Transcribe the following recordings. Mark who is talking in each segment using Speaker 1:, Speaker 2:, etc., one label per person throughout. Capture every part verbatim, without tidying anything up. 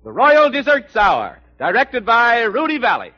Speaker 1: The Royal Desserts Hour, directed by Rudy Valley.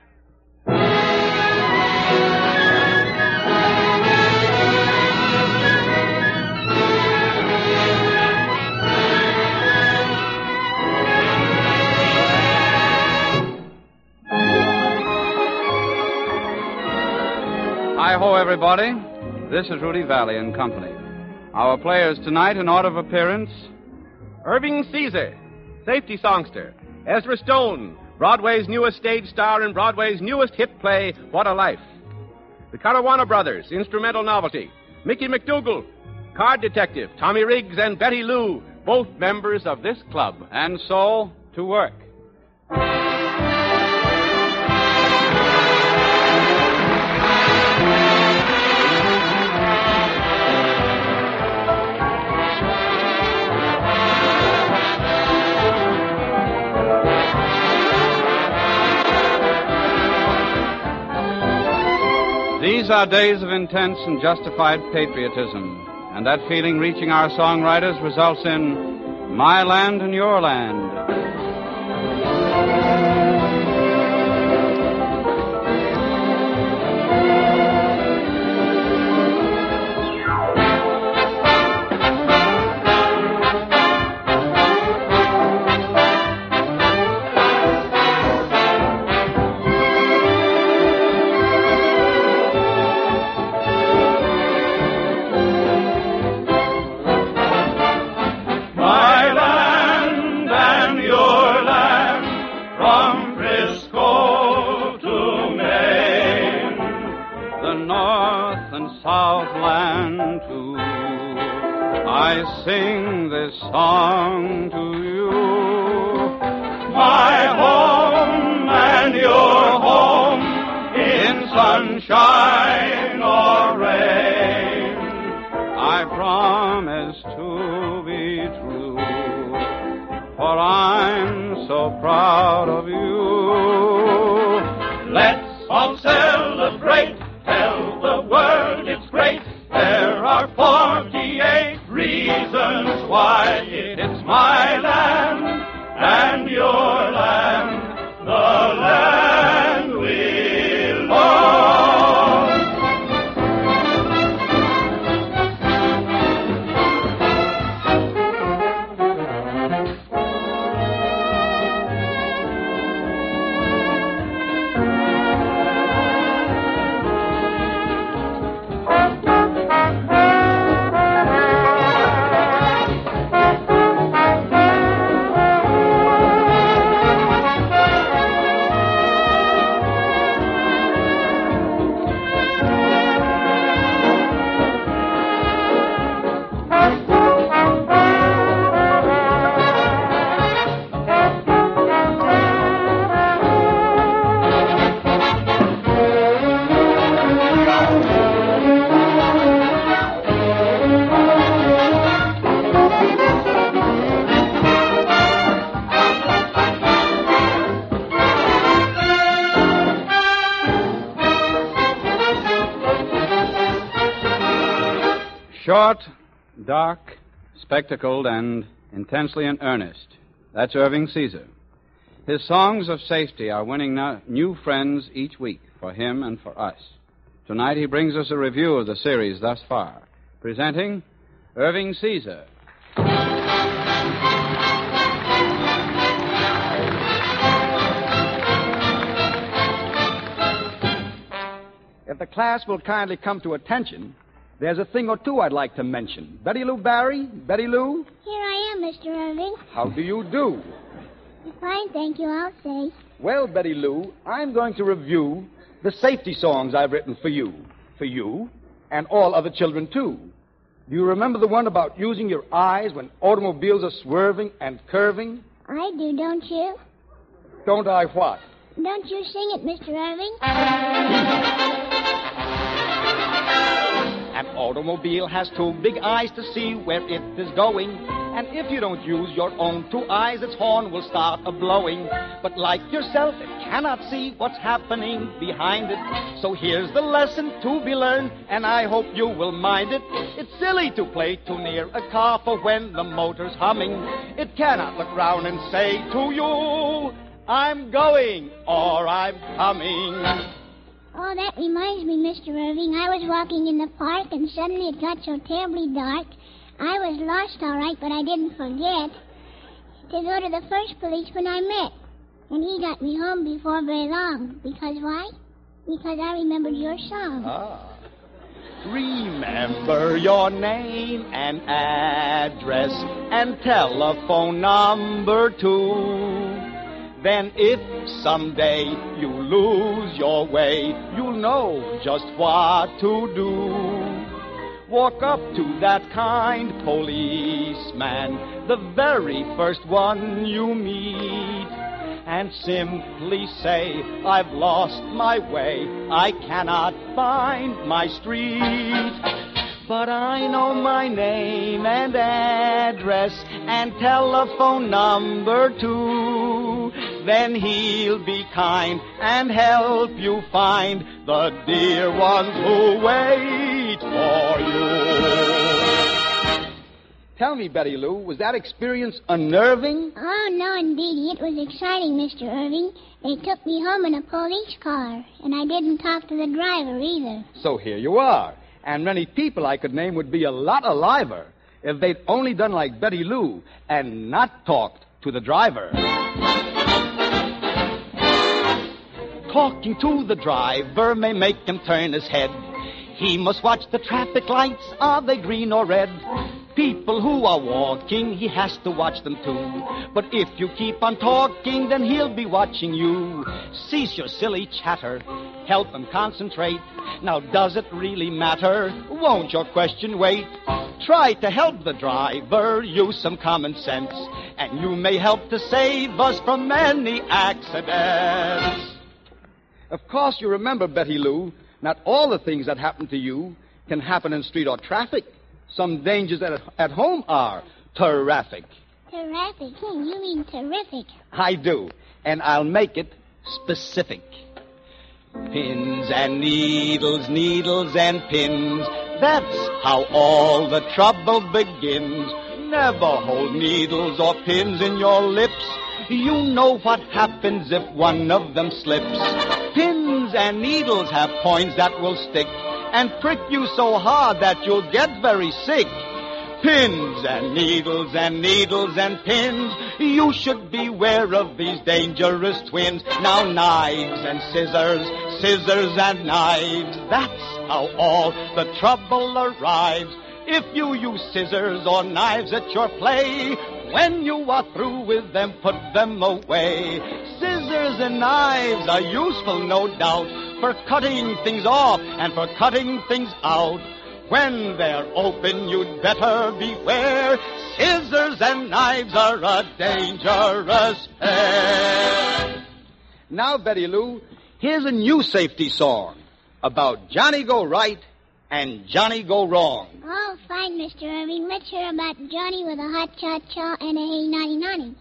Speaker 2: Hi-ho, everybody. This is Rudy Valley and Company. Our players tonight, in order of appearance:
Speaker 1: Irving Caesar, safety songster. Ezra Stone, Broadway's newest stage star and Broadway's newest hit play, What a Life. The Caruana Brothers, instrumental novelty. Mickey McDougal, card detective. Tommy Riggs and Betty Lou, both members of this club.
Speaker 2: And so, to work. These are days of intense and justified patriotism, and that feeling reaching our songwriters results in My Land and Your Land. Southland too, I sing this song to you. My home and your home, in sunshine or rain, I promise to be true, for I'm so proud of you. Let's all celebrate. Tell the world it's great. There are forty-eight reasons why it's my land and your land, the land we love. Short, dark, spectacled, and intensely in earnest. That's Irving Caesar. His songs of safety are winning no- new friends each week for him and for us. Tonight he brings us a review of the series thus far, presenting Irving Caesar.
Speaker 3: If the class will kindly come to attention, there's a thing or two I'd like to mention. Betty Lou Barry? Betty Lou?
Speaker 4: Here I am, Mister Irving.
Speaker 3: How do you do?
Speaker 4: Fine, thank you, I'll say.
Speaker 3: Well, Betty Lou, I'm going to review the safety songs I've written for you. For you, and all other children, too. Do you remember the one about using your eyes when automobiles are swerving and curving?
Speaker 4: I do, don't you?
Speaker 3: Don't I what?
Speaker 4: Don't you sing it, Mister Irving?
Speaker 3: An automobile has two big eyes to see where it is going. And if you don't use your own two eyes, its horn will start a-blowing. But like yourself, it cannot see what's happening behind it. So here's the lesson to be learned, and I hope you will mind it. It's silly to play too near a car, for when the motor's humming, it cannot look round and say to you, I'm going or I'm coming.
Speaker 4: Oh, that reminds me, Mister Irving. I was walking in the park, and suddenly it got so terribly dark. I was lost, all right, but I didn't forget to go to the first policeman I met. And he got me home before very long. Because why? Because I remembered your song.
Speaker 3: Ah. Remember your name and address and telephone number, too. Then if someday you lose your way, you'll know just what to do. Walk up to that kind policeman, the very first one you meet, and simply say, I've lost my way, I cannot find my street. But I know my name and address and telephone number too. Then he'll be kind and help you find the dear ones who wait for you. Tell me, Betty Lou, was that experience unnerving?
Speaker 4: Oh, no, indeed. It was exciting, Mister Irving. They took me home in a police car, and I didn't talk to the driver either.
Speaker 3: So here you are. And many people I could name would be a lot aliver if they'd only done like Betty Lou and not talked to the driver. Talking to the driver may make him turn his head. He must watch the traffic lights, are they green or red? People who are walking, he has to watch them too. But if you keep on talking, then he'll be watching you. Cease your silly chatter, help him concentrate. Now does it really matter? Won't your question wait? Try to help the driver, use some common sense, and you may help to save us from many accidents. Of course you remember, Betty Lou, not all the things that happen to you can happen in street or traffic. Some dangers at, at home are terrific.
Speaker 4: Terrific? Hmm, you mean terrific.
Speaker 3: I do, and I'll make it specific. Pins and needles, needles and pins. That's how all the trouble begins. Never hold needles or pins in your lips. You know what happens if one of them slips. Pins and needles have points that will stick and prick you so hard that you'll get very sick. Pins and needles and needles and pins, you should beware of these dangerous twins. Now knives and scissors, scissors and knives, that's how all the trouble arrives. If you use scissors or knives at your play, when you are through with them, put them away. Scissors and knives are useful, no doubt, for cutting things off and for cutting things out. When they're open, you'd better beware. Scissors and knives are a dangerous pair. Now, Betty Lou, here's a new safety song about Johnny Go Right and Johnny Go Wrong.
Speaker 4: Oh, fine, Mister Irving. Let's hear about Johnny with a hot cha-cha and a hey naughty naughty.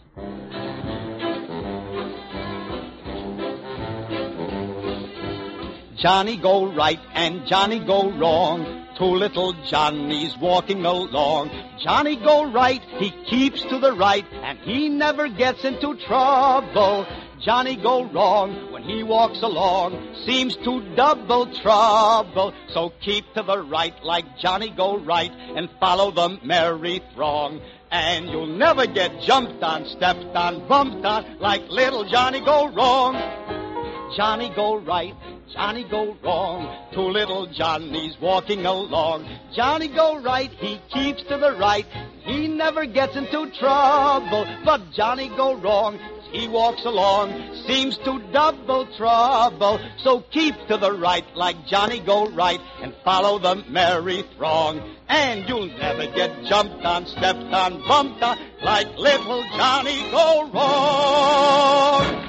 Speaker 3: Johnny go right and Johnny go wrong. Two little Johnnies walking along. Johnny go right, he keeps to the right, and he never gets into trouble. Johnny go wrong when he walks along, seems to double trouble. So keep to the right like Johnny go right, and follow the merry throng. And you'll never get jumped on, stepped on, bumped on like little Johnny go wrong. Johnny go right, Johnny go wrong. Two little Johnnies walking along. Johnny go right, he keeps to the right. He never gets into trouble. But Johnny go wrong, he walks along, seems to double trouble. So keep to the right like Johnny go right, and follow the merry throng. And you'll never get jumped on, stepped on, bumped on like little Johnny go wrong.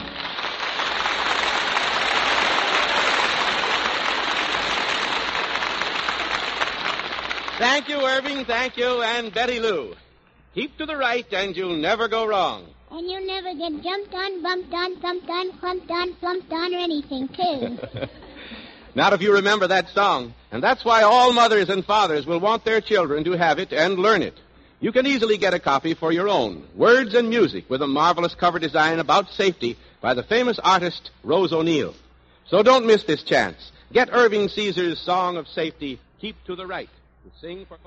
Speaker 1: Thank you, Irving. Thank you, and Betty Lou. Keep to the right, and you'll never go wrong.
Speaker 4: And you'll never get jumped on, bumped on, thumped on, clumped on, plumped on, or anything, too.
Speaker 1: Not if you remember that song. And that's why all mothers and fathers will want their children to have it and learn it. You can easily get a copy for your own. Words and music with a marvelous cover design about safety by the famous artist Rose O'Neill. So don't miss this chance. Get Irving Caesar's Song of Safety, Keep to the Right, to sing for...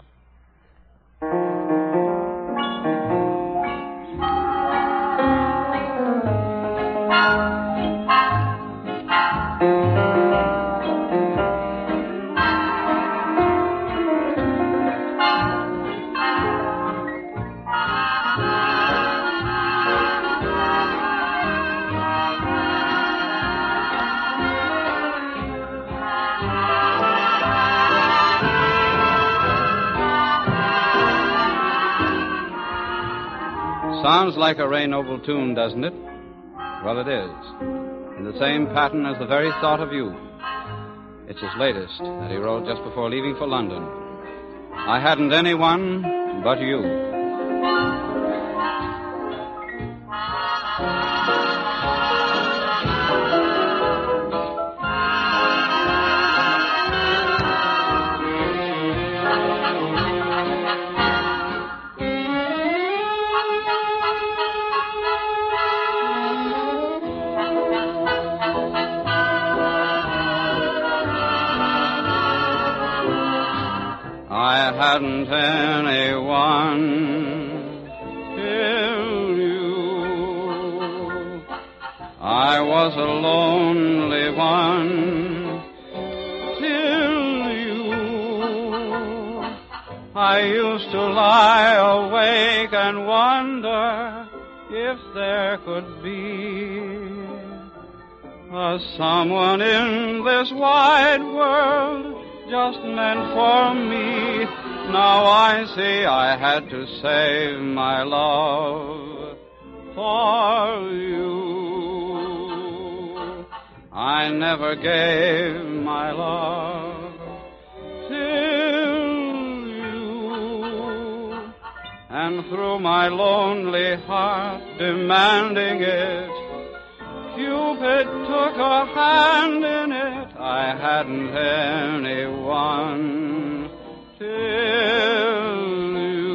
Speaker 2: Sounds like a Ray Noble tune, doesn't it? Well, it is. In the same pattern as The Very Thought of You. It's his latest that he wrote just before leaving for London. I hadn't anyone but you. I hadn't anyone till you. I was a lonely one till you. I used to lie awake and wonder if there could be a someone in this wide world just meant for me. Now I see I had to save my love for you. I never gave my love till you, and through my lonely heart demanding it, Cupid took a hand in it. I hadn't anyone till you.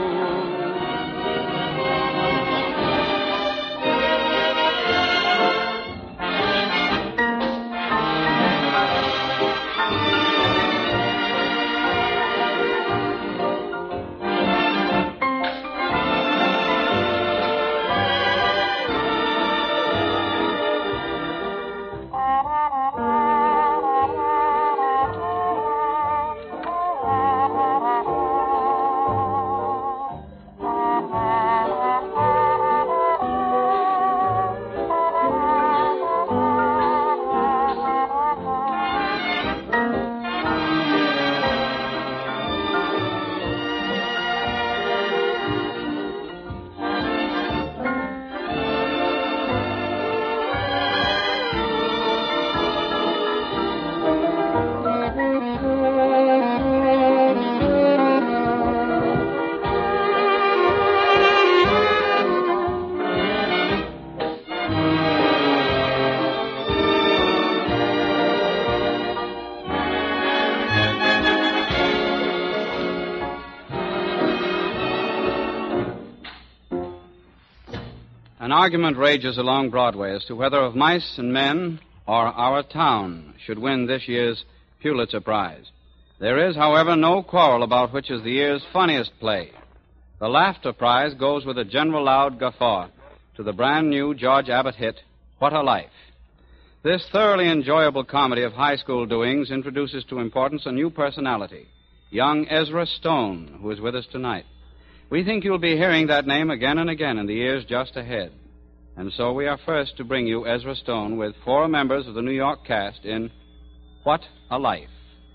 Speaker 2: An argument rages along Broadway as to whether Of Mice and Men or Our Town should win this year's Pulitzer Prize. There is, however, no quarrel about which is the year's funniest play. The Laughter Prize goes with a general loud guffaw to the brand new George Abbott hit, What a Life. This thoroughly enjoyable comedy of high school doings introduces to importance a new personality, young Ezra Stone, who is with us tonight. We think you'll be hearing that name again and again in the years just ahead. And so we are first to bring you Ezra Stone with four members of the New York cast in What a Life.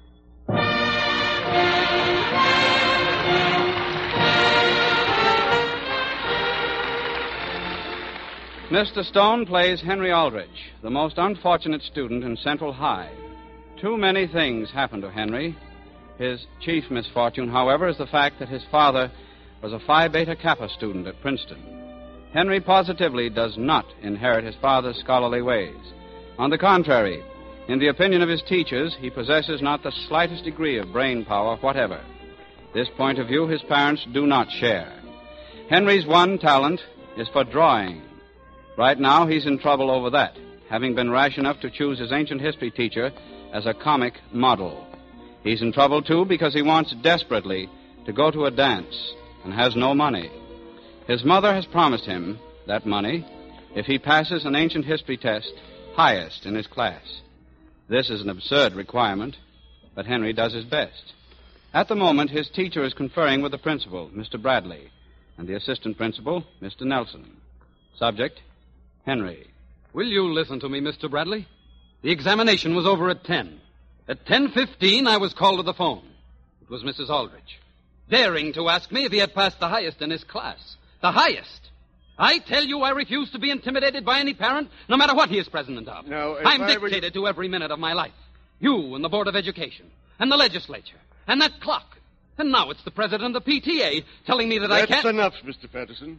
Speaker 2: Mister Stone plays Henry Aldrich, the most unfortunate student in Central High. Too many things happen to Henry. His chief misfortune, however, is the fact that his father was a Phi Beta Kappa student at Princeton. Henry positively does not inherit his father's scholarly ways. On the contrary, in the opinion of his teachers, he possesses not the slightest degree of brain power whatever. This point of view his parents do not share. Henry's one talent is for drawing. Right now, he's in trouble over that, having been rash enough to choose his ancient history teacher as a comic model. He's in trouble, too, because he wants desperately to go to a dance and has no money. His mother has promised him that money if he passes an ancient history test highest in his class. This is an absurd requirement, but Henry does his best. At the moment, his teacher is conferring with the principal, Mister Bradley, and the assistant principal, Mister Nelson. Subject, Henry.
Speaker 5: Will you listen to me, Mister Bradley? The examination was over at ten. At ten fifteen, I was called to the phone. It was Missus Aldrich, daring to ask me if he had passed the highest in his class. The highest. I tell you, I refuse to be intimidated by any parent, no matter what he is president of.
Speaker 6: Now, if
Speaker 5: I'm
Speaker 6: I
Speaker 5: dictated were... to every minute of my life. You and the Board of Education, and the legislature, and that clock. And now it's the president of the P T A telling me that
Speaker 6: That's
Speaker 5: I can't...
Speaker 6: That's enough, Mister Patterson.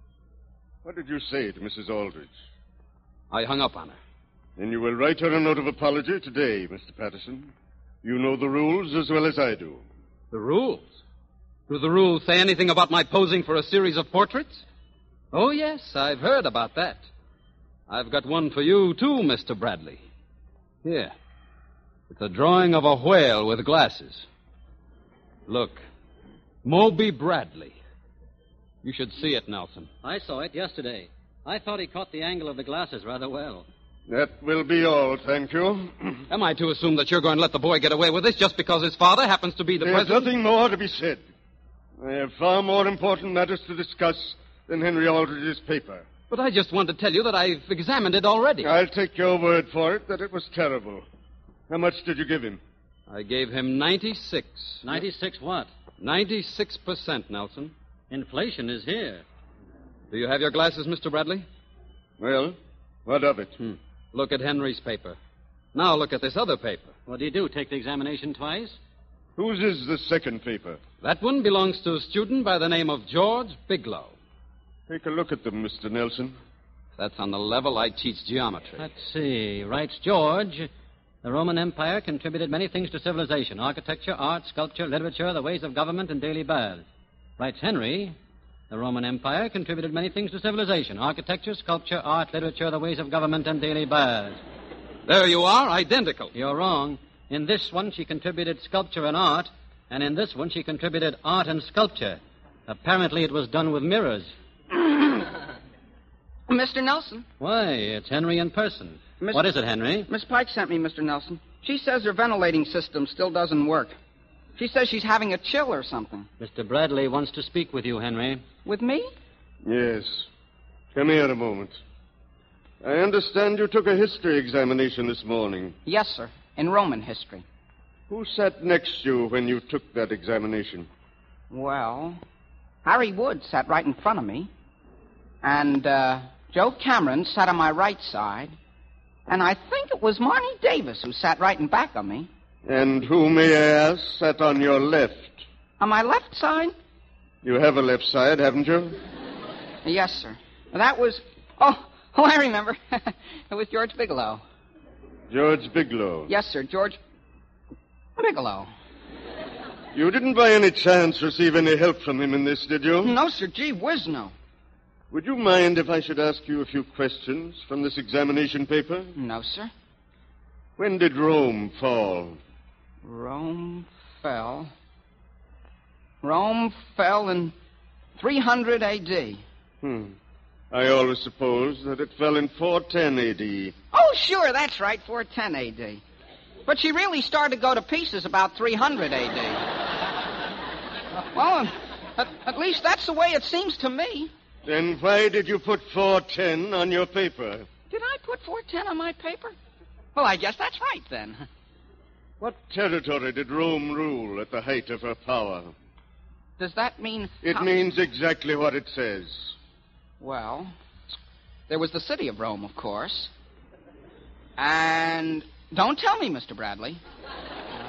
Speaker 6: What did you say to Missus Aldrich?
Speaker 5: I hung up on her.
Speaker 6: Then you will write her a note of apology today, Mister Patterson. You know the rules as well as I do.
Speaker 5: The rules? Do the rules say anything about my posing for a series of portraits? Oh, yes, I've heard about that. I've got one for you, too, Mister Bradley. Here. It's a drawing of a whale with glasses. Look. Moby Bradley. You should see it, Nelson.
Speaker 7: I saw it yesterday. I thought he caught the angle of the glasses rather well.
Speaker 6: That will be all, thank you.
Speaker 5: Am I to assume that you're going to let the boy get away with this just because his father happens to be the
Speaker 6: There's
Speaker 5: president?
Speaker 6: nothing more to be said. I have far more important matters to discuss than Henry Aldrich's paper.
Speaker 5: But I just want to tell you that I've examined it already.
Speaker 6: I'll take your word for it that it was terrible. How much did you give him?
Speaker 5: I gave him ninety-six.
Speaker 7: ninety-six what?
Speaker 5: ninety-six percent, Nelson.
Speaker 7: Inflation is here.
Speaker 5: Do you have your glasses, Mister Bradley?
Speaker 6: Well, what of it?
Speaker 5: Hmm. Look at Henry's paper. Now look at this other paper.
Speaker 7: What do you do, take the examination twice?
Speaker 6: Whose is the second paper?
Speaker 5: That one belongs to a student by the name of George Biglow.
Speaker 6: Take a look at them, Mister Nelson.
Speaker 5: That's on the level I teach geometry.
Speaker 7: Let's see. Writes George. The Roman Empire contributed many things to civilization. Architecture, art, sculpture, literature, the ways of government, and daily baths. Writes Henry. The Roman Empire contributed many things to civilization. Architecture, sculpture, art, literature, the ways of government, and daily baths.
Speaker 5: There you are, identical.
Speaker 7: You're wrong. In this one, she contributed sculpture and art, and in this one, she contributed art and sculpture. Apparently, it was done with mirrors.
Speaker 8: Mister Nelson.
Speaker 7: Why, it's Henry in person.
Speaker 8: Miss...
Speaker 7: What is it, Henry?
Speaker 8: Miss Pike sent me, Mister Nelson. She says her ventilating system still doesn't work. She says she's having a chill or something.
Speaker 7: Mister Bradley wants to speak with you, Henry.
Speaker 8: With me?
Speaker 6: Yes. Come here a moment. I understand you took a history examination this morning.
Speaker 8: Yes, sir. In Roman history.
Speaker 6: Who sat next to you when you took that examination?
Speaker 8: Well, Harry Wood sat right in front of me. And uh, Joe Cameron sat on my right side. And I think it was Marnie Davis who sat right in back of me.
Speaker 6: And who, may I ask, sat on your left?
Speaker 8: On my left side?
Speaker 6: You have a left side, haven't you?
Speaker 8: Yes, sir. That was... Oh, oh, I remember. It was George Bigelow.
Speaker 6: George Biglow?
Speaker 8: Yes, sir, George Bigelow.
Speaker 6: You didn't by any chance receive any help from him in this, did you?
Speaker 8: No, sir. Gee whiz, no.
Speaker 6: Would you mind if I should ask you a few questions from this examination paper?
Speaker 8: No, sir.
Speaker 6: When did Rome fall?
Speaker 8: Rome fell... Rome fell in three hundred A D.
Speaker 6: Hmm. I always supposed that it fell in four ten A D.
Speaker 8: Oh, sure, that's right, four ten A D. But she really started to go to pieces about three hundred A D. Well, at, at least that's the way it seems to me.
Speaker 6: Then why did you put four ten on your paper?
Speaker 8: Did I put four ten on my paper? Well, I guess that's right, then.
Speaker 6: What territory did Rome rule at the height of her power?
Speaker 8: Does that mean...
Speaker 6: It
Speaker 8: how...
Speaker 6: means exactly what it says.
Speaker 8: Well, there was the city of Rome, of course. And don't tell me, Mister Bradley. Uh,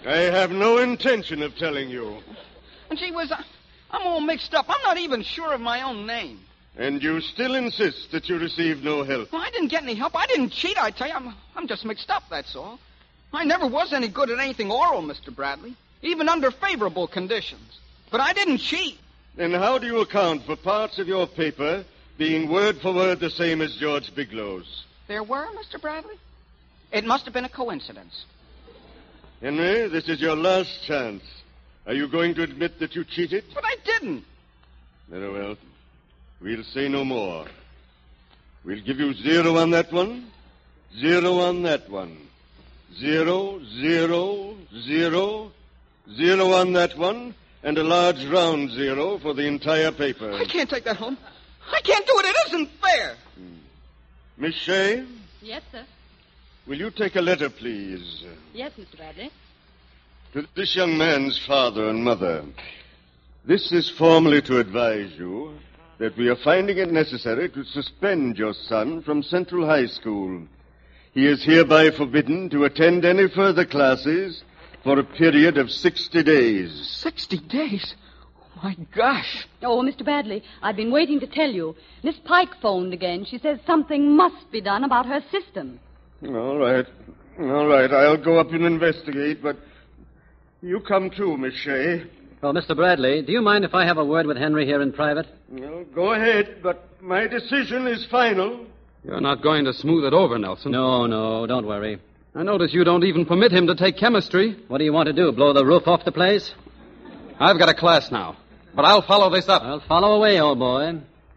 Speaker 6: I have no intention of telling you.
Speaker 8: And gee whiz, I, I'm all mixed up. I'm not even sure of my own name.
Speaker 6: And you still insist that you received no help?
Speaker 8: Well, I didn't get any help. I didn't cheat, I tell you. I'm, I'm just mixed up, that's all. I never was any good at anything oral, Mister Bradley, even under favorable conditions. But I didn't cheat.
Speaker 6: Then how do you account for parts of your paper being word for word the same as George Bigelow's?
Speaker 8: There were, Mister Bradley? It must have been a coincidence.
Speaker 6: Henry, this is your last chance. Are you going to admit that you cheated?
Speaker 8: But I didn't.
Speaker 6: Very well. We'll say no more. We'll give you zero on that one, zero on that one, zero, zero, zero, zero on that one, and a large round zero for the entire paper.
Speaker 8: I can't take that home. I can't do it. It isn't fair.
Speaker 6: Hmm. Miss Shea?
Speaker 9: Yes, sir.
Speaker 6: Will you take a letter, please?
Speaker 9: Yes, Mister Bradley.
Speaker 6: To this young man's father and mother. This is formally to advise you that we are finding it necessary to suspend your son from Central High School. He is hereby forbidden to attend any further classes for a period of sixty days.
Speaker 8: Sixty days? Oh, my gosh.
Speaker 9: Oh, Mister Bradley, I've been waiting to tell you. Miss Pike phoned again. She says something must be done about her system.
Speaker 6: All right. All right. I'll go up and investigate, but you come too, Miss Shea.
Speaker 7: Well, Mister Bradley, do you mind if I have a word with Henry here in private?
Speaker 6: Well, go ahead, but my decision is final.
Speaker 5: You're not going to smooth it over, Nelson.
Speaker 7: No, no, don't worry.
Speaker 5: I notice you don't even permit him to take chemistry.
Speaker 7: What do you want to do, blow the roof off the place?
Speaker 5: I've got a class now, but I'll follow this up.
Speaker 7: I'll follow away, old boy.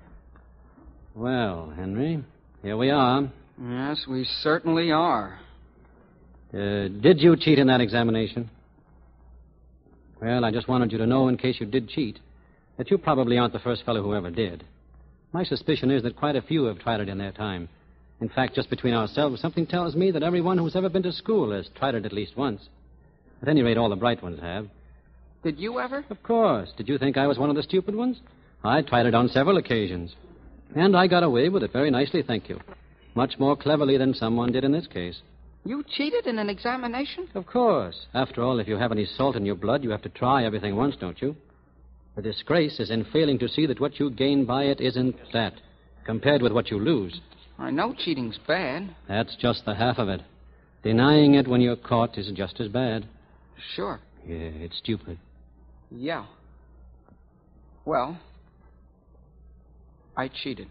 Speaker 7: Well, Henry, here we are.
Speaker 8: Yes, we certainly are.
Speaker 7: Uh, did you cheat in that examination? Well, I just wanted you to know, in case you did cheat, that you probably aren't the first fellow who ever did. My suspicion is that quite a few have tried it in their time. In fact, just between ourselves, something tells me that everyone who's ever been to school has tried it at least once. At any rate, all the bright ones have.
Speaker 8: Did you ever?
Speaker 7: Of course. Did you think I was one of the stupid ones? I tried it on several occasions. And I got away with it very nicely, thank you. Much more cleverly than someone did in this case.
Speaker 8: You cheated in an examination?
Speaker 7: Of course. After all, if you have any salt in your blood, you have to try everything once, don't you? The disgrace is in failing to see that what you gain by it isn't that, compared with what you lose.
Speaker 8: I know cheating's bad.
Speaker 7: That's just the half of it. Denying it when you're caught is just as bad.
Speaker 8: Sure.
Speaker 7: Yeah, it's stupid.
Speaker 8: Yeah. Well, I cheated.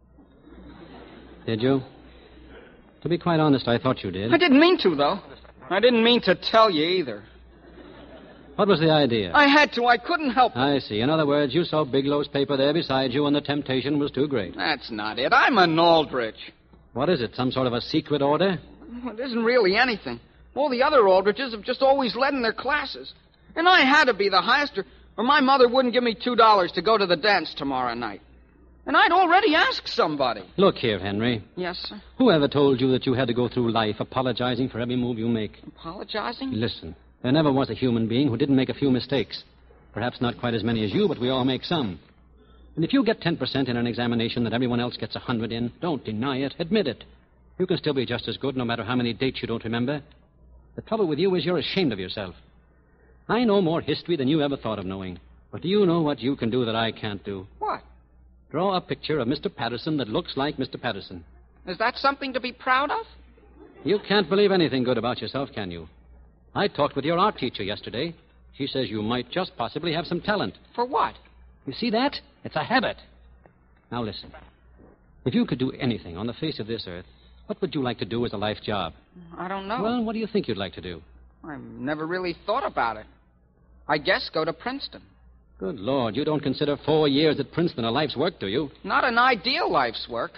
Speaker 7: Did you? To be quite honest, I thought you did.
Speaker 8: I didn't mean to, though. I didn't mean to tell you either.
Speaker 7: What was the idea?
Speaker 8: I had to. I couldn't help it.
Speaker 7: I see. In other words, you saw Bigelow's paper there beside you and the temptation was too great.
Speaker 8: That's not it. I'm an Aldrich.
Speaker 7: What is it, some sort of a secret order?
Speaker 8: Well, it isn't really anything. All the other Aldriches have just always led in their classes. And I had to be the highest, or, or my mother wouldn't give me two dollars to go to the dance tomorrow night. And I'd already asked somebody.
Speaker 7: Look here, Henry.
Speaker 8: Yes, sir?
Speaker 7: Whoever told you that you had to go through life apologizing for every move you make?
Speaker 8: Apologizing?
Speaker 7: Listen, there never was a human being who didn't make a few mistakes. Perhaps not quite as many as you, but we all make some. And if you get ten percent in an examination that everyone else gets one hundred in, don't deny it. Admit it. You can still be just as good no matter how many dates you don't remember. The trouble with you is you're ashamed of yourself. I know more history than you ever thought of knowing. But do you know what you can do that I can't do?
Speaker 8: What?
Speaker 7: Draw a picture of Mister Patterson that looks like Mister Patterson.
Speaker 8: Is that something to be proud of?
Speaker 7: You can't believe anything good about yourself, can you? I talked with your art teacher yesterday. She says you might just possibly have some talent.
Speaker 8: For what?
Speaker 7: You see that? It's a habit. Now listen. If you could do anything on the face of this earth, what would you like to do as a life job?
Speaker 8: I don't know.
Speaker 7: Well, what do you think you'd like to do?
Speaker 8: I've never really thought about it. I guess go to Princeton.
Speaker 7: Good Lord, you don't consider four years at Princeton a life's work, do you?
Speaker 8: Not an ideal life's work.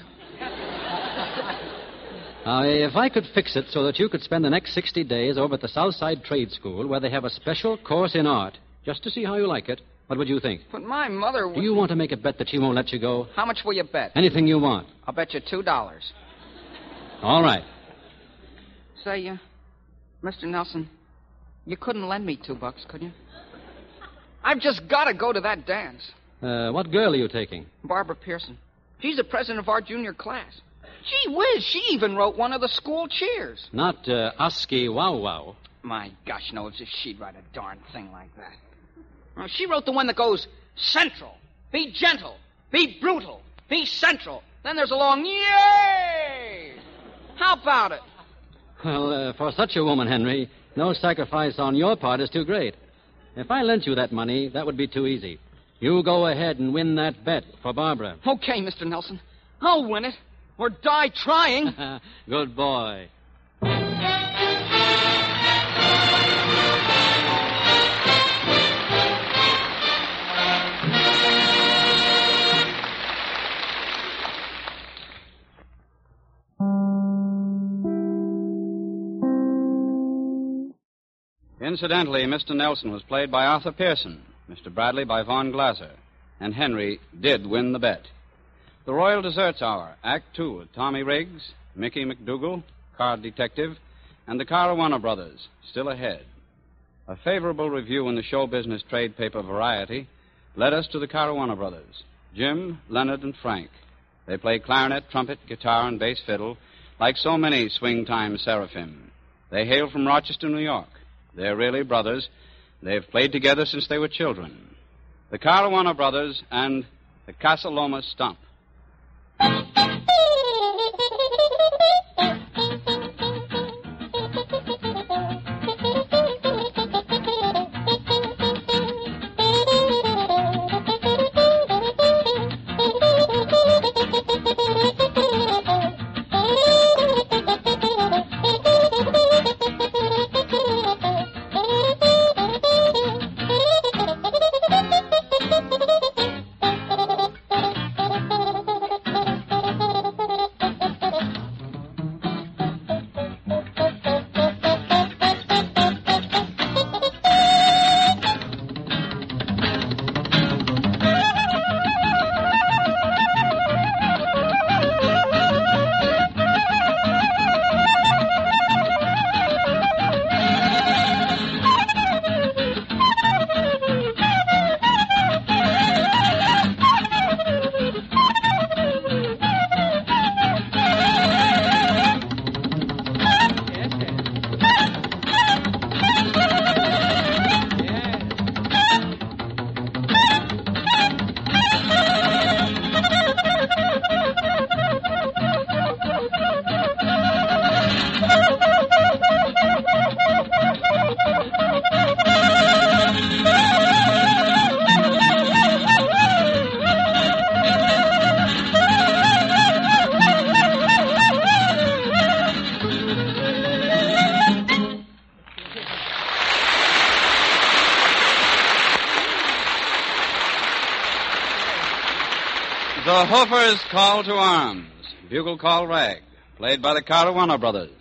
Speaker 7: Now, if I could fix it so that you could spend the next sixty days over at the Southside Trade School where they have a special course in art, just to see how you like it, what would you think?
Speaker 8: But my mother would...
Speaker 7: Do you want to make a bet that she won't let you go?
Speaker 8: How much will you bet?
Speaker 7: Anything you want.
Speaker 8: I'll bet you two dollars.
Speaker 7: All right.
Speaker 8: Say, uh, Mister Nelson, you couldn't lend me two bucks, could you? I've just got to go to that dance.
Speaker 7: Uh, what girl are you taking?
Speaker 8: Barbara Pearson. She's the president of our junior class. Gee whiz, she even wrote one of the school cheers.
Speaker 7: Not uh, Oski Wow Wow.
Speaker 8: My gosh, knows if she'd write a darn thing like that. Well, she wrote the one that goes, Central, be gentle, be brutal, be central. Then there's a long yay! How about it?
Speaker 7: Well, uh, for such a woman, Henry, no sacrifice on your part is too great. If I lent you that money, that would be too easy. You go ahead and win that bet for Barbara.
Speaker 8: Okay, Mister Nelson. I'll win it. Or die trying.
Speaker 7: Good boy.
Speaker 2: Incidentally, Mister Nelson was played by Arthur Pearson, Mister Bradley by Von Glaser, and Henry did win the bet. The Royal Desserts Hour, Act Two, with Tommy Riggs, Mickey McDougal, Card Detective, and the Caruana Brothers, still ahead. A favorable review in the show business trade paper Variety led us to the Caruana Brothers, Jim, Leonard, and Frank. They play clarinet, trumpet, guitar, and bass fiddle like so many swing-time seraphim. They hail from Rochester, New York. They're really brothers. They've played together since they were children. The Caruana Brothers and the Casa Loma Stomp. The Hoofers' Call to Arms, Bugle Call Rag, played by the Caruana Brothers.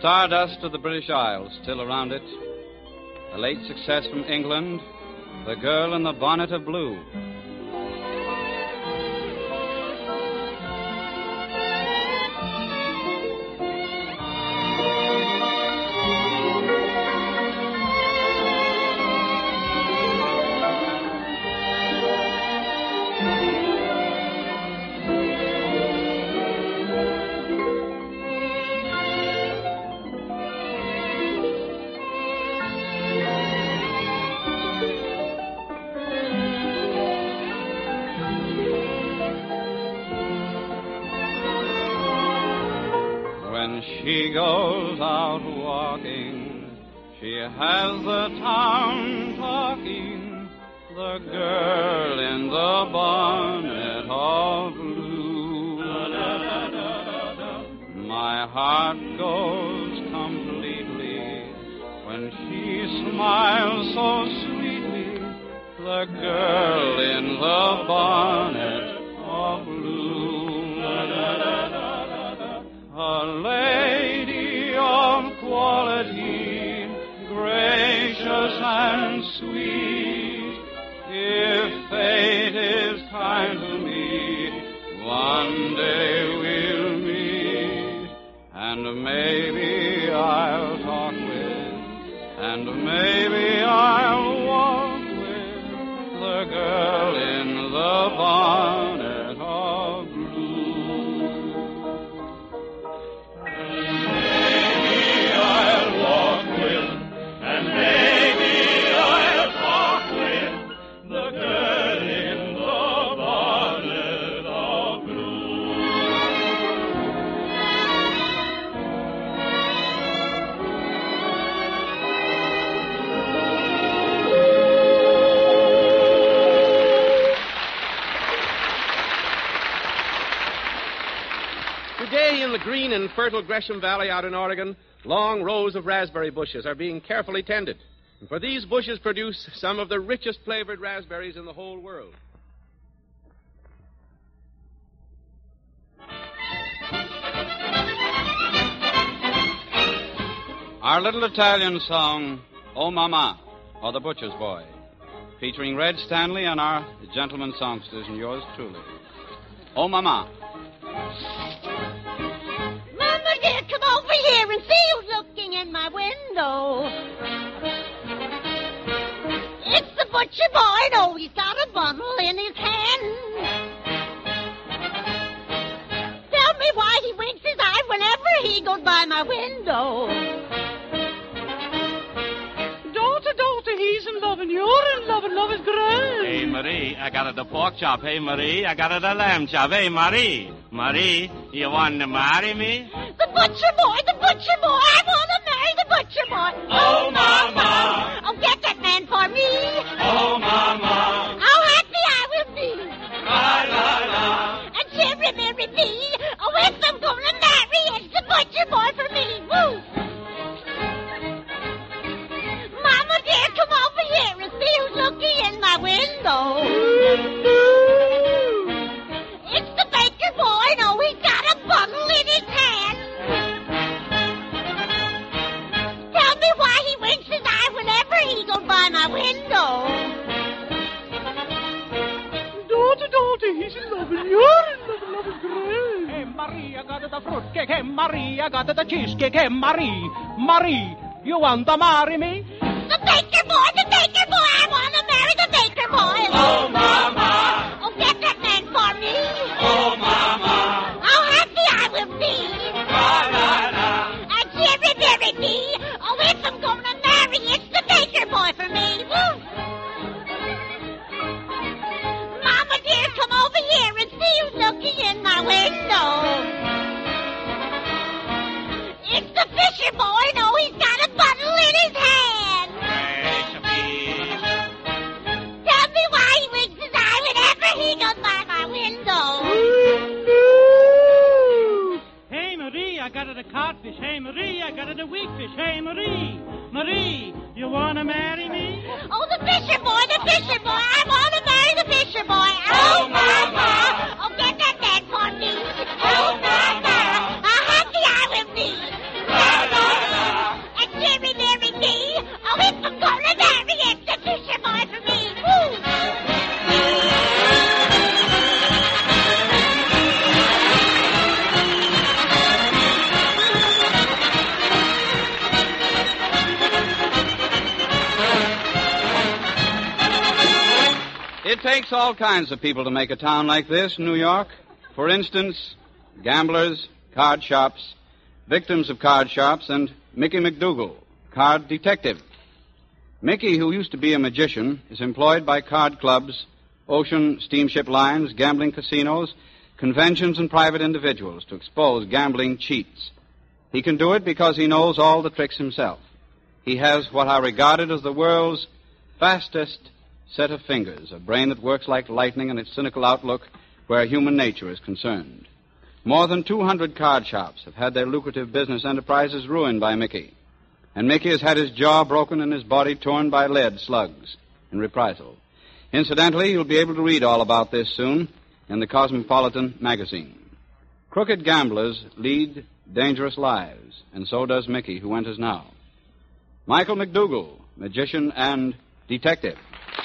Speaker 2: stardust of the British Isles still around it. The late success from England, The Girl in the Bonnet of Blue. She goes out walking, she has the town talking, the girl in the bonnet of blue. My heart goes completely when she smiles so sweetly, the girl in the bonnet of blue. A lady of quality, gracious and sweet. If fate is kind to me, one day we'll meet. And maybe I'll talk with, and maybe I'll walk with the girl in the bonnet of blue.
Speaker 1: Today in the green and fertile Gresham Valley out in Oregon, long rows of raspberry bushes are being carefully tended. And for these bushes produce some of the richest flavored raspberries in the whole world.
Speaker 2: Our little Italian song, Oh Mama, or The Butcher's Boy, featuring Red Stanley and our gentleman songsters and yours truly. Oh Mama.
Speaker 10: Mama dear, come over here and see who's looking in my window. It's the butcher boy. No, he's got a bundle in his hand. Tell me why he winks his eye whenever he goes by my window.
Speaker 11: Daughter, daughter, he's in love and you're in love and love is great.
Speaker 12: Hey, Marie, I got a the pork chop. Hey, Marie, I got a the lamb chop. Hey, Marie, Marie, you want to marry me?
Speaker 10: The butcher boy, the butcher boy, I want to marry the butcher boy.
Speaker 12: Oh, Mama.
Speaker 10: Oh, get that man for me.
Speaker 12: Oh, Mama.
Speaker 10: How happy I will be.
Speaker 12: La, la, la.
Speaker 10: And cherry berry bee. Oh, if I'm going to marry, it's the butcher boy for me. Woo. Mama dear, come over here and see who's looking in my window. It's the baker boy. No, he's got a bundle in his hand. Tell me why he winks his eye whenever he goes by my window.
Speaker 11: Daughter, daughter, he's in love and you're in love and love is great.
Speaker 13: Hey, Marie, I got the fruitcake. Hey, Marie, I got the cheesecake. Hey, Marie, Marie, you want to marry me?
Speaker 10: The baker boy, the baker boy, I want to marry the baker boy.
Speaker 12: Oh, Mama.
Speaker 10: Oh, get that man for me.
Speaker 12: Oh, Mama.
Speaker 10: How happy I will be.
Speaker 12: La, la, la.
Speaker 10: And cherry berry bee. Oh, if I'm going to marry, it's the baker boy for me. Woo. Mama dear, come over here and see who's looking in my window. It's the fisher boy. No, he's got a bundle in his hand. Tell me why he winks his eye whenever he goes by my window.
Speaker 11: Hey, Marie, I got it a codfish. Hey, Marie, I got it a weakfish. Hey, Marie, Marie, you want to marry me?
Speaker 10: Oh, the fisher boy, the fisher boy. I want to marry the fisher boy.
Speaker 12: Oh, Mama.
Speaker 10: Oh, get that man for me.
Speaker 12: Oh, Mama.
Speaker 10: How happy I will be.
Speaker 12: La, la,
Speaker 2: It takes all kinds of people to make a town like this, New York. For instance, gamblers, card shops, victims of card shops, and Mickey McDougal, card detective. Mickey, who used to be a magician, is employed by card clubs, ocean steamship lines, gambling casinos, conventions, and private individuals to expose gambling cheats. He can do it because he knows all the tricks himself. He has what are regarded as the world's fastest set of fingers, a brain that works like lightning and its cynical outlook where human nature is concerned. More than two hundred card shops have had their lucrative business enterprises ruined by Mickey. And Mickey has had his jaw broken and his body torn by lead slugs in reprisal. Incidentally, you'll be able to read all about this soon in the Cosmopolitan magazine. Crooked gamblers lead dangerous lives, and so does Mickey, who enters now. Michael McDougal, magician and detective.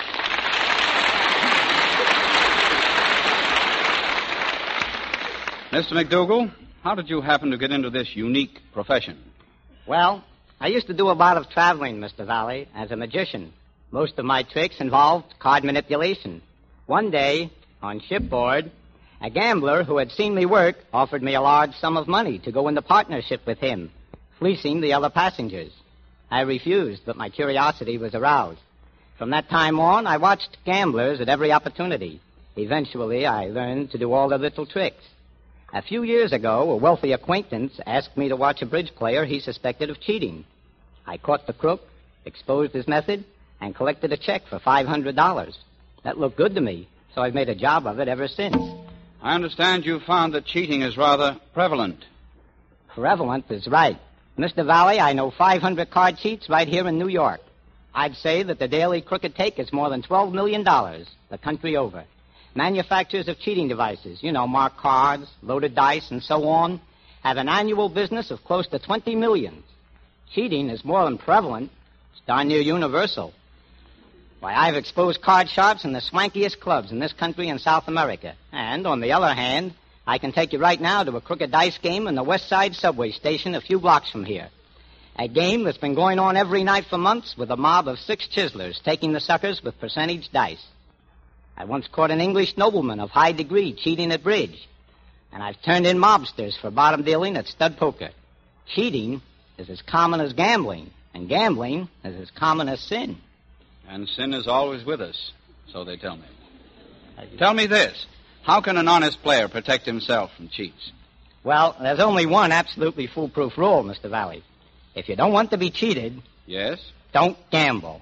Speaker 2: Mister McDougal, how did you happen to get into this unique profession?
Speaker 14: Well, I used to do a lot of traveling, Mister Valley, as a magician. Most of my tricks involved card manipulation. One day, on shipboard, a gambler who had seen me work offered me a large sum of money to go into partnership with him, fleecing the other passengers. I refused, but my curiosity was aroused. From that time on, I watched gamblers at every opportunity. Eventually, I learned to do all the little tricks. A few years ago, a wealthy acquaintance asked me to watch a bridge player he suspected of cheating. I caught the crook, exposed his method, and collected a check for five hundred dollars. That looked good to me, so I've made a job of it ever since.
Speaker 2: I understand you found that cheating is rather prevalent.
Speaker 14: Prevalent is right. Mister Valley, I know five hundred card cheats right here in New York. I'd say that the daily crooked take is more than twelve million dollars, the country over. Manufacturers of cheating devices, you know, marked cards, loaded dice, and so on, have an annual business of close to twenty million. Cheating is more than prevalent. It's darn near universal. Why, I've exposed card shops in the swankiest clubs in this country and South America. And, on the other hand, I can take you right now to a crooked dice game in the West Side subway station a few blocks from here. A game that's been going on every night for months with a mob of six chiselers taking the suckers with percentage dice. I once caught an English nobleman of high degree cheating at bridge. And I've turned in mobsters for bottom dealing at stud poker. Cheating is as common as gambling, and gambling is as common as sin.
Speaker 2: And sin is always with us, so they tell me. Tell me this. How can an honest player protect himself from cheats?
Speaker 14: Well, there's only one absolutely foolproof rule, Mister Valley. If you don't want to be cheated...
Speaker 2: Yes?
Speaker 14: Don't gamble.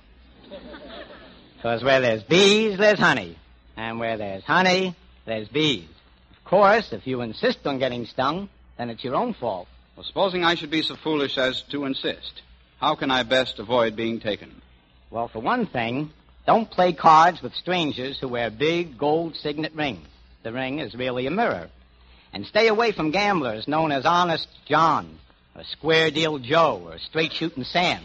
Speaker 14: Because where there's bees, there's honey. And where there's honey, there's bees. Of course, if you insist on getting stung, then it's your own fault.
Speaker 2: Well, supposing I should be so foolish as to insist, how can I best avoid being taken?
Speaker 14: Well, for one thing, don't play cards with strangers who wear big gold signet rings. The ring is really a mirror. And stay away from gamblers known as Honest John, or Square Deal Joe, or Straight Shooting Sam.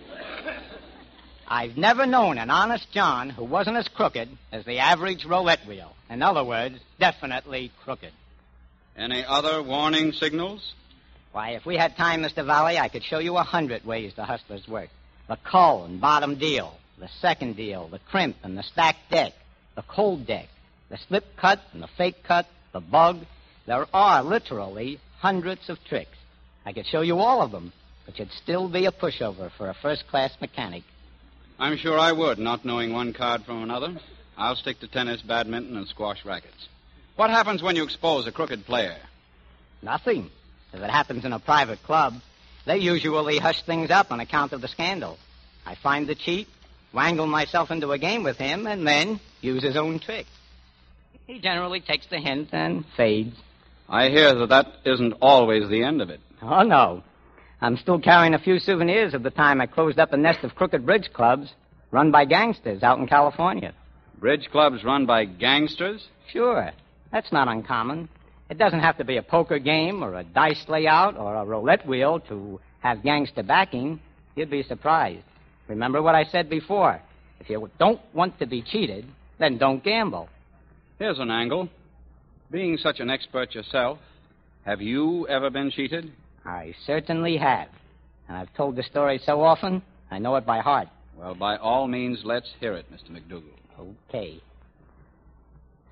Speaker 14: I've never known an honest John who wasn't as crooked as the average roulette wheel. In other words, definitely crooked.
Speaker 2: Any other warning signals?
Speaker 14: Why, if we had time, Mister Valley, I could show you a hundred ways the hustlers work. The cull and bottom deal, the second deal, the crimp and the stacked deck, the cold deck, the slip cut and the fake cut, the bug. There are literally hundreds of tricks. I could show you all of them, but you'd still be a pushover for a first-class mechanic.
Speaker 2: I'm sure I would, not knowing one card from another. I'll stick to tennis, badminton, and squash rackets. What happens when you expose a crooked player?
Speaker 14: Nothing. If it happens in a private club, they usually hush things up on account of the scandal. I find the cheat, wangle myself into a game with him, and then use his own trick. He generally takes the hint and fades.
Speaker 2: I hear that that isn't always the end of it.
Speaker 14: Oh, no. I'm still carrying a few souvenirs of the time I closed up a nest of crooked bridge clubs run by gangsters out in California.
Speaker 2: Bridge clubs run by gangsters?
Speaker 14: Sure. That's not uncommon. It doesn't have to be a poker game or a dice layout or a roulette wheel to have gangster backing. You'd be surprised. Remember what I said before. If you don't want to be cheated, then don't gamble.
Speaker 2: Here's an angle. Being such an expert yourself, have you ever been cheated?
Speaker 14: I certainly have. And I've told the story so often, I know it by heart.
Speaker 2: Well, by all means, let's hear it, Mister McDougal.
Speaker 14: Okay.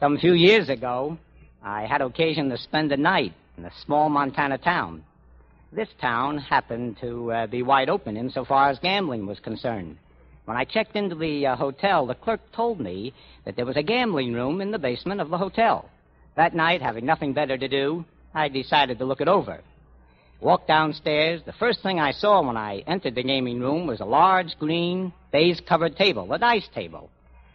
Speaker 14: Some few years ago, I had occasion to spend a night in a small Montana town. This town happened to uh, be wide open insofar as gambling was concerned. When I checked into the uh, hotel, the clerk told me that there was a gambling room in the basement of the hotel. That night, having nothing better to do, I decided to look it over. Walked downstairs. The first thing I saw when I entered the gaming room was a large, green, baize-covered table, a dice table.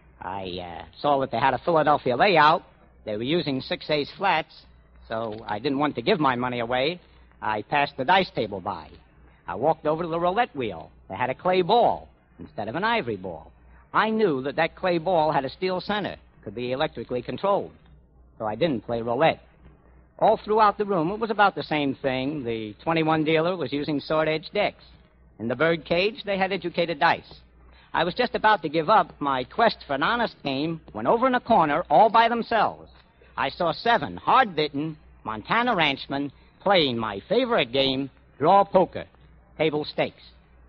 Speaker 14: I uh, saw that they had a Philadelphia layout. They were using six-ace flats, so I didn't want to give my money away. I passed the dice table by. I walked over to the roulette wheel. They had a clay ball instead of an ivory ball. I knew that that clay ball had a steel center, could be electrically controlled, so I didn't play roulette. All throughout the room, it was about the same thing. The twenty-one dealer was using sword-edge decks. In the bird cage, they had educated dice. I was just about to give up my quest for an honest game when over in a corner, all by themselves, I saw seven hard-bitten Montana ranchmen playing my favorite game, draw poker, table stakes.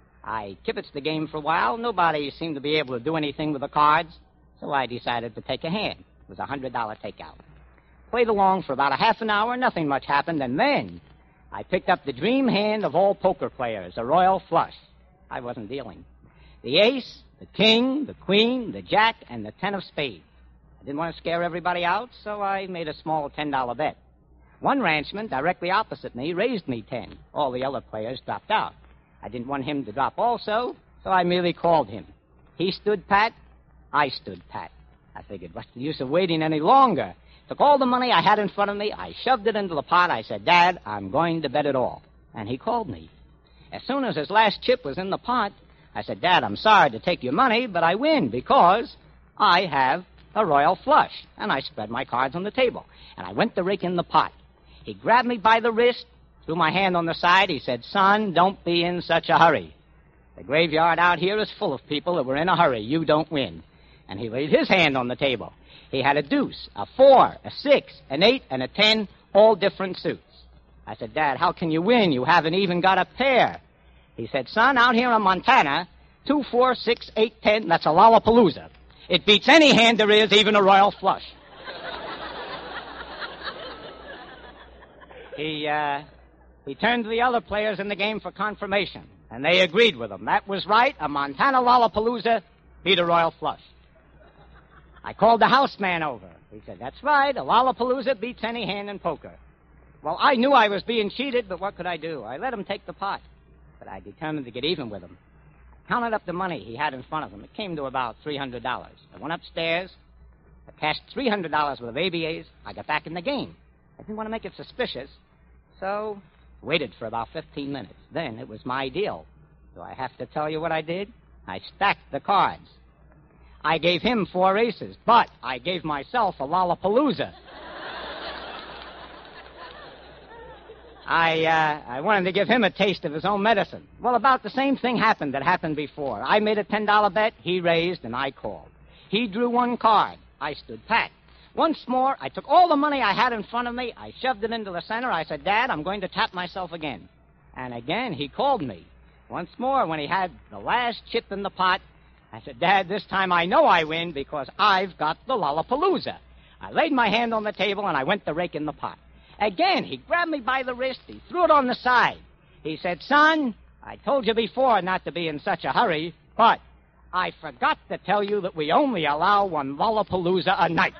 Speaker 14: I kibitzed the game for a while. Nobody seemed to be able to do anything with the cards, so I decided to take a hand. It was a one hundred dollars takeout. Played along for about a half an hour. Nothing much happened, and then I picked up the dream hand of all poker players, a royal flush. I wasn't dealing. The ace, the king, the queen, the jack, and the ten of spades. I didn't want to scare everybody out, so I made a small ten dollar bet. One ranchman directly opposite me raised me ten. All the other players dropped out. I didn't want him to drop also, so I merely called him. He stood pat. I stood pat. I figured, what's the use of waiting any longer? Took all the money I had in front of me. I shoved it into the pot. I said, Dad, I'm going to bet it all. And he called me. As soon as his last chip was in the pot, I said, Dad, I'm sorry to take your money, but I win because I have a royal flush. And I spread my cards on the table. And I went to rake in the pot. He grabbed me by the wrist, threw my hand on the side. He said, Son, don't be in such a hurry. The graveyard out here is full of people that were in a hurry. You don't win. And he laid his hand on the table. He had a deuce, a four, a six, an eight, and a ten, all different suits. I said, Dad, how can you win? You haven't even got a pair. He said, Son, out here in Montana, two, four, six, eight, ten, that's a Lollapalooza. It beats any hand there is, even a royal flush. he, uh, he turned to the other players in the game for confirmation, and they agreed with him. That was right. A Montana Lollapalooza beat a royal flush. I called the house man over. He said, that's right, a Lollapalooza beats any hand in poker. Well, I knew I was being cheated, but what could I do? I let him take the pot, but I determined to get even with him. I counted up the money he had in front of him. It came to about three hundred dollars. I went upstairs. I cashed three hundred dollars worth of A B As. I got back in the game. I didn't want to make it suspicious, so waited for about fifteen minutes. Then it was my deal. Do I have to tell you what I did? I stacked the cards. I gave him four aces, but I gave myself a Lollapalooza. I, uh, I wanted to give him a taste of his own medicine. Well, about the same thing happened that happened before. I made a ten dollar bet, he raised, and I called. He drew one card. I stood pat. Once more, I took all the money I had in front of me. I shoved it into the center. I said, Dad, I'm going to tap myself again. And again, he called me. Once more, when he had the last chip in the pot, I said, Dad, this time I know I win because I've got the Lollapalooza. I laid my hand on the table, and I went to rake in the pot. Again, he grabbed me by the wrist. He threw it on the side. He said, Son, I told you before not to be in such a hurry, but I forgot to tell you that we only allow one Lollapalooza a night.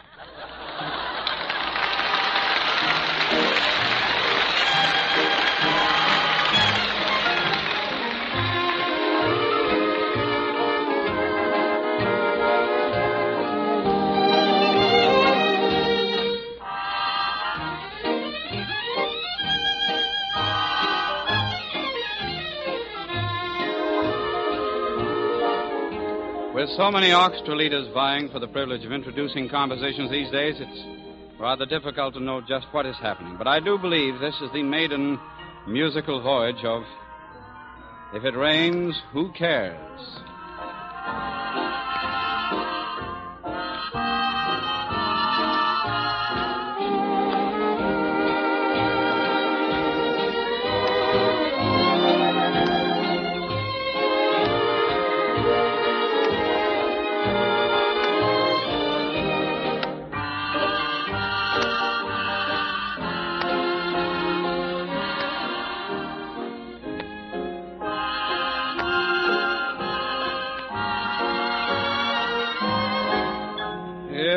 Speaker 2: With so many orchestra leaders vying for the privilege of introducing compositions these days, it's rather difficult to know just what is happening. But I do believe this is the maiden musical voyage of If It Rains, Who Cares?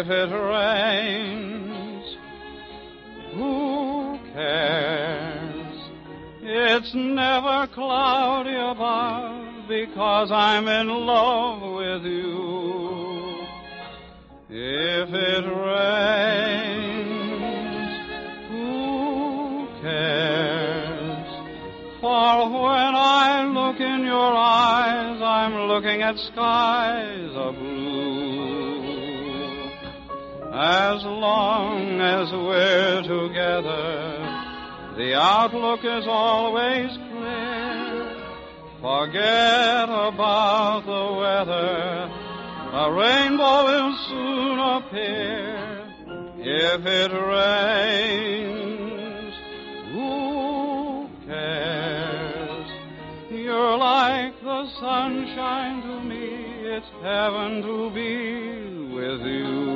Speaker 2: If it rains, who cares? It's never cloudy above because I'm in love with you. If it rains, who cares? For when I look in your eyes, I'm looking at skies of blue. As long as we're together, the outlook is always clear. Forget about the weather. A rainbow will soon appear. If it rains, who cares? You're like the sunshine to me. It's heaven to be with you.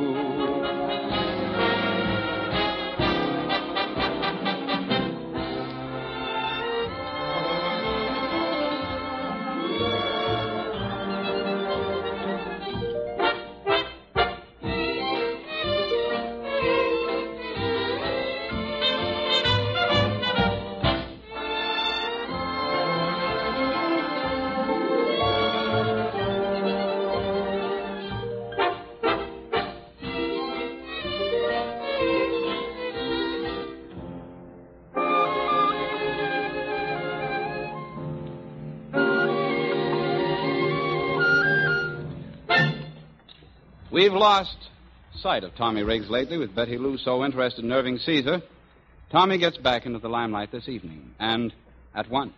Speaker 2: We've lost sight of Tommy Riggs lately, with Betty Lou so interested in Irving Caesar. Tommy gets back into the limelight this evening, and at once.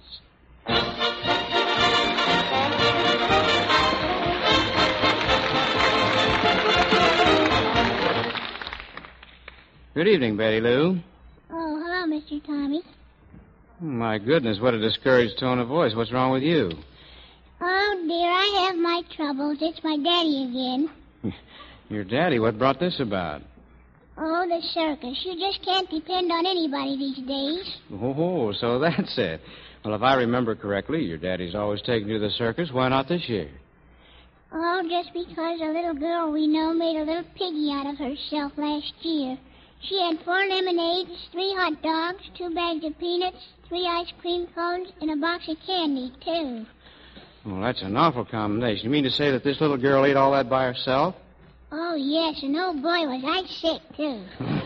Speaker 15: Good evening, Betty Lou.
Speaker 4: Oh, hello, Mister Tommy.
Speaker 15: My goodness, what a discouraged tone of voice. What's wrong with you?
Speaker 4: Oh, dear, I have my troubles. It's my daddy again.
Speaker 15: Your daddy? What brought this about?
Speaker 4: Oh, the circus. You just can't depend on anybody these days.
Speaker 15: Oh, so that's it. Well, if I remember correctly, your daddy's always taken you to the circus. Why not this year?
Speaker 4: Oh, just because a little girl we know made a little piggy out of herself last year. She had four lemonades, three hot dogs, two bags of peanuts, three ice cream cones, and a box of candy, too.
Speaker 15: Well, that's an awful combination. You mean to say that this little girl ate all that by herself?
Speaker 4: Oh, yes, and oh, boy, was I sick, too.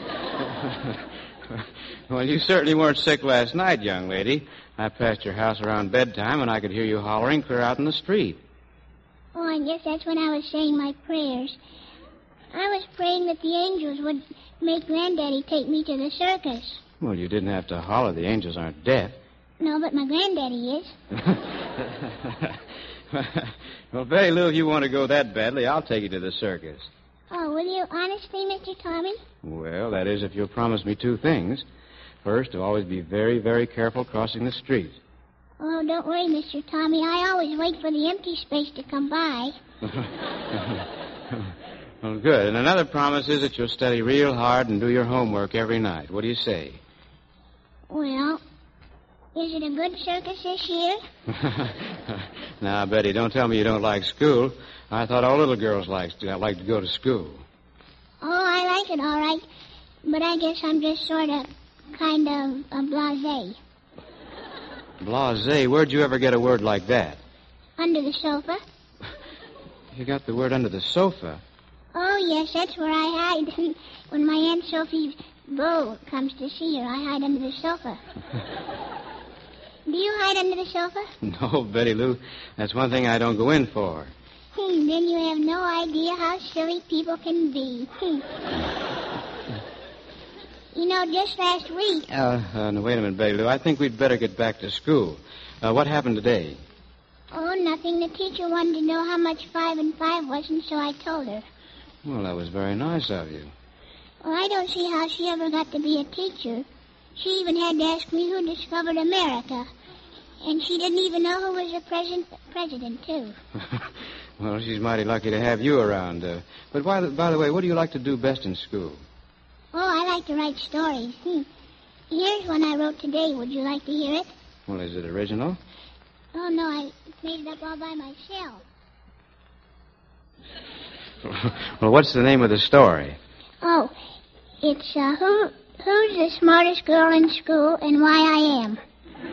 Speaker 15: Well, you certainly weren't sick last night, young lady. I passed your house around bedtime, and I could hear you hollering clear out in the street.
Speaker 4: Oh, I guess that's when I was saying my prayers. I was praying that the angels would make Granddaddy take me to the circus.
Speaker 15: Well, you didn't have to holler. The angels aren't deaf.
Speaker 4: No, but my Granddaddy is.
Speaker 15: Well, Betty Lou, if you want to go that badly, I'll take you to the circus.
Speaker 4: Oh, will you honestly, Mister Tommy?
Speaker 15: Well, that is if you'll promise me two things. First, to always be very, very careful crossing the street.
Speaker 4: Oh, don't worry, Mister Tommy. I always wait for the empty space to come by.
Speaker 15: Well, good. And another promise is that you'll study real hard and do your homework every night. What do you say?
Speaker 4: Well, is it a good circus this year?
Speaker 15: Now, Betty, don't tell me you don't like school. I thought all little girls liked to, like to go to school.
Speaker 4: Oh, I like it all right. But I guess I'm just sort of kind of a blasé.
Speaker 15: Blasé? Where'd you ever get a word like that?
Speaker 4: Under the sofa.
Speaker 15: You got the word under the sofa?
Speaker 4: Oh, yes, that's where I hide. When my Aunt Sophie's beau comes to see her, I hide under the sofa. Do you hide under the sofa?
Speaker 15: No, Betty Lou. That's one thing I don't go in for.
Speaker 4: Hmm, then you have no idea how silly people can be. Hmm. You know, just last week...
Speaker 15: Uh, uh, no, wait a minute, Betty Lou. I think we'd better get back to school. Uh, what happened today?
Speaker 4: Oh, nothing. The teacher wanted to know how much five and five was, and so I told her.
Speaker 15: Well, that was very nice of you.
Speaker 4: Well, I don't see how she ever got to be a teacher. She even had to ask me who discovered America. And she didn't even know who was the president, president too.
Speaker 15: Well, she's mighty lucky to have you around. Uh, but by the, by the way, what do you like to do best in school?
Speaker 4: Oh, I like to write stories. Hmm. Here's one I wrote today. Would you like to hear it?
Speaker 15: Well, is it original?
Speaker 4: Oh, no, I made it up all by myself.
Speaker 15: Well, what's the name of the story?
Speaker 4: Oh, it's uh, who who's the smartest girl in school and why I am.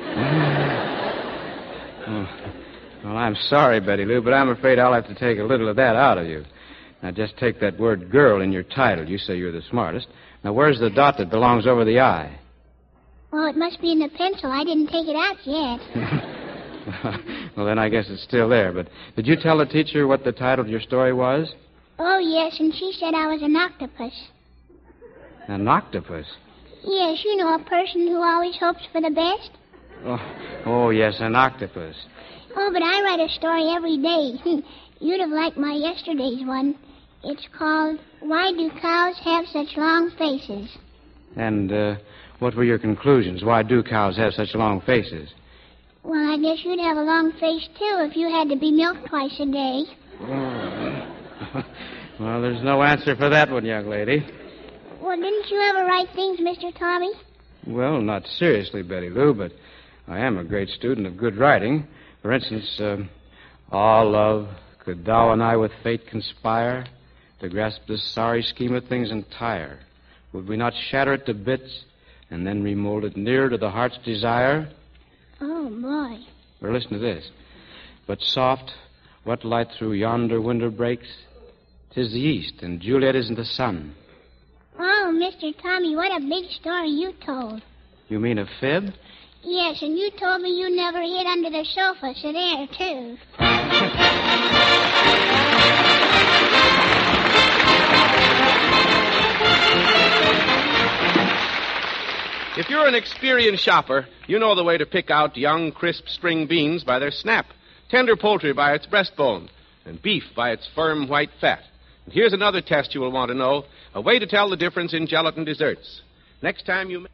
Speaker 15: Oh. Well, I'm sorry, Betty Lou, but I'm afraid I'll have to take a little of that out of you. Now, just take that word girl in your title. You say you're the smartest. Now, where's the dot that belongs over the I?
Speaker 4: Well, it must be in the pencil. I didn't take it out yet.
Speaker 15: Well, then I guess it's still there. But did you tell the teacher what the title of your story was?
Speaker 4: Oh, yes, and she said I was an octopus.
Speaker 15: An octopus?
Speaker 4: Yes, you know, a person who always hopes for the best.
Speaker 15: Oh, oh yes, an octopus.
Speaker 4: Oh, but I write a story every day. You'd have liked my yesterday's one. It's called Why Do Cows Have Such Long Faces?
Speaker 15: And uh, what were your conclusions? Why do cows have such long faces?
Speaker 4: Well, I guess you'd have a long face, too, if you had to be milked twice a day.
Speaker 15: Oh. Well, there's no answer for that one, young lady.
Speaker 4: Well, didn't you ever write things, Mister Tommy?
Speaker 15: Well, not seriously, Betty Lou, but I am a great student of good writing. For instance, uh, Ah, love, could thou and I with fate conspire to grasp this sorry scheme of things entire? Would we not shatter it to bits and then remold it near to the heart's desire?
Speaker 4: Oh, boy.
Speaker 15: Or listen to this. But soft, what light through yonder window breaks? 'Tis the east, and Juliet is in the sun.
Speaker 4: Oh, Mister Tommy, what a big story you told.
Speaker 15: You mean a fib?
Speaker 4: Yes, and you told me you never hid under the sofa, so there, too.
Speaker 1: If you're an experienced shopper, you know the way to pick out young, crisp string beans by their snap, tender poultry by its breastbone, and beef by its firm white fat. And here's another test you will want to know, a way to tell the difference in gelatin desserts. Next time you...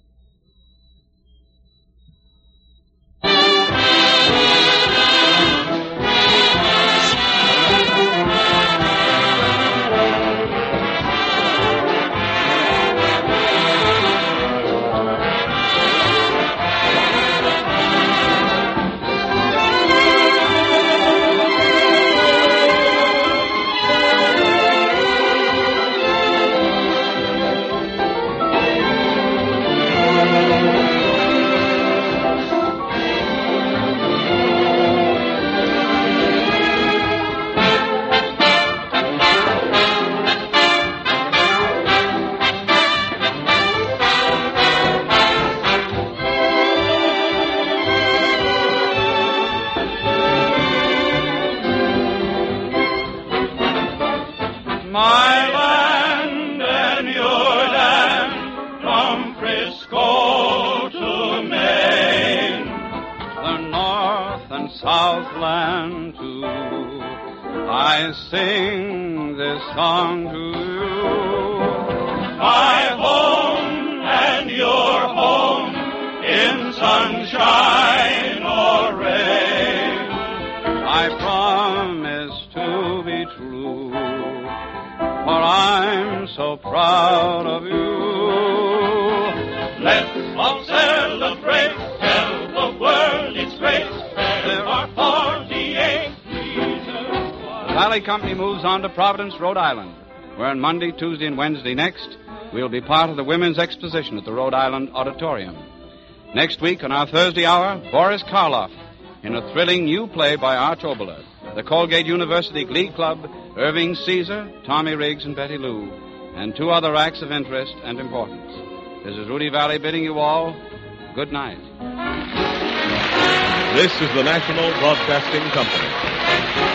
Speaker 2: Southland too. I sing this song to you. My home and your home in sunshine or rain. I promise to be true, for I'm so proud of you. Let's all celebrate, tell the world it's great. There are forty-eight reasons why. The Valley Company moves on to Providence, Rhode Island, where on Monday, Tuesday, and Wednesday next, we'll be part of the Women's Exposition at the Rhode Island Auditorium. Next week, on our Thursday hour, Boris Karloff in a thrilling new play by Arch Oboler, the Colgate University Glee Club, Irving Caesar, Tommy Riggs, and Betty Lou, and two other acts of interest and importance. This is Rudy Valley bidding you all good night.
Speaker 16: This is the National Broadcasting Company.